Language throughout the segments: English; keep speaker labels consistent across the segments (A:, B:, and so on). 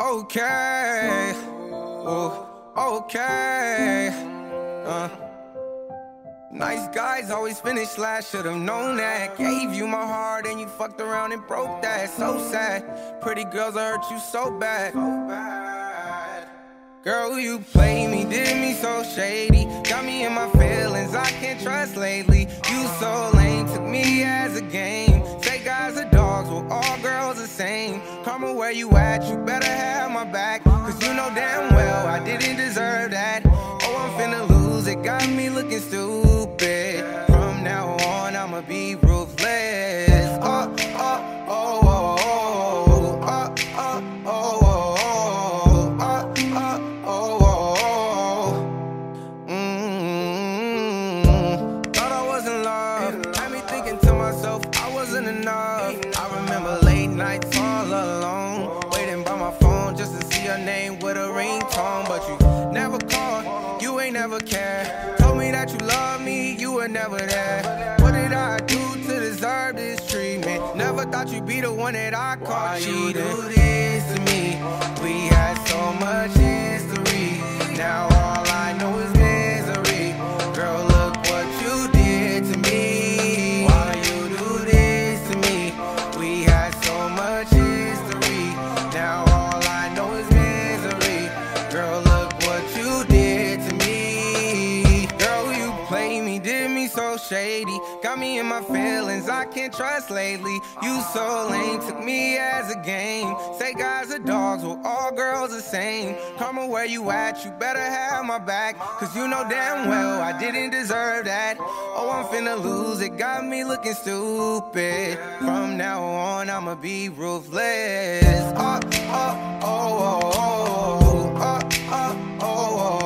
A: Okay, oh, okay. Nice guys always finish last, should've known that. Gave you my heart and you fucked around and broke that. So sad, pretty girls hurt you so bad. Girl, you played me, did me so shady. Got me in my feelings, I can't trust lately. You so lame, took me as a game. Say guys are dogs, well all girls the same. Karma, where you at, you better have my back. Cause you know damn well I didn't deserve that. Oh, I'm finna lose it, got me looking stupid. From now on, I'ma be ruthless. Oh, oh, oh, oh, oh, oh, oh, oh, oh. Enough. I remember late nights all alone, waiting by my phone just to see your name with a ringtone. But you never called, you ain't never cared. Told me that you love me, you were never there. What did I do to deserve this treatment? Never thought you'd be the one that I caught cheating. Why you do this to me? We had so much history. Now all I know is misery. Girl, look what you did to me. Why you do this to me? We had so much history. Now all I know is misery. Girl, look what you did to me. Girl, you played me, did me so shady. Got me in my feelings, I can't trust lately. You so lame, took me as a game. Say guys are dogs, well all girls the same. Karma, where you at, you better have my back. Cause you know damn well I didn't deserve that. Oh, I'm finna lose it, got me looking stupid. From now on, I'ma be ruthless. Oh, oh, oh, oh, oh, oh, oh, oh, oh.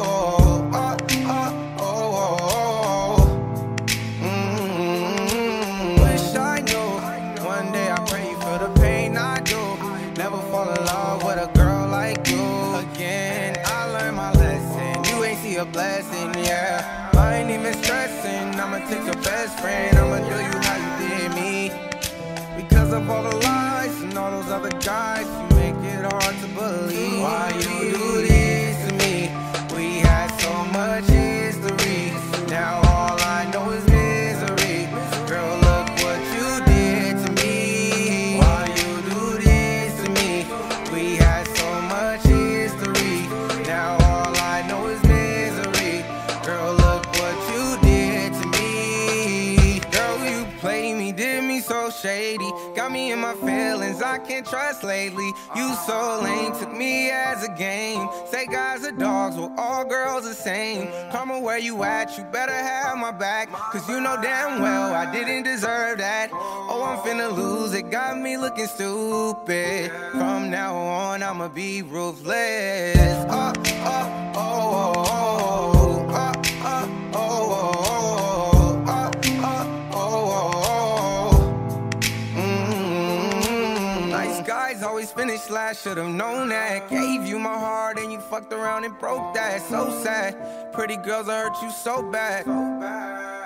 A: Never fall in love with a girl like you again. I learned my lesson, you ain't see a blessing, yeah. I ain't even stressing, I'ma take your best friend, I'ma do you how you did me. Because of all the lies and all those other guys, you make it hard to believe. Why you do this to me? We had so much history. Now all I know is misery. Girl, look what you did to me. Why you do this to me? We had so much history. Now all I know is misery. Girl, look what you did to me. Girl, you played me, did me so shady. Got me in my feelings, I can't trust lately. You so lame, took me as a game. Say guys are dogs, well all girls the same. Karma, where you at, you better have my back. Cause you know damn well I didn't deserve that. Oh, I'm finna lose it, got me looking stupid. From now on, I'ma be ruthless. Oh, oh, oh, oh, oh, oh, oh, oh, oh. Guys always finish last, should've known that. Gave you my heart and you fucked around and broke that. So sad, pretty girls hurt you so bad.